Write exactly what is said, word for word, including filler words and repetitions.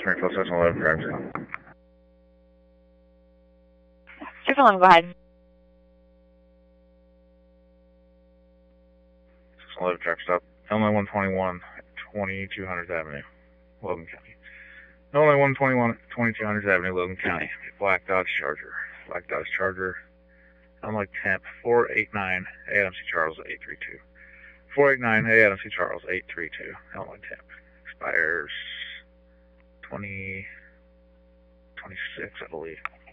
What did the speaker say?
Springfield, six eleven, drive stop. six eleven, go ahead. six eleven, drive stop. Illinois one twenty-one, twenty-two hundredth Avenue, Logan County. Illinois one twenty-one, twenty-two hundredth Avenue, Logan County. Black Dodge Charger. Black Dodge Charger. Illinois temp four eight nine, A Adam C. Charles, eight three two. four eight nine, A Adam C. Charles, eight three two. Illinois temp. Expires twenty twenty-six, I believe.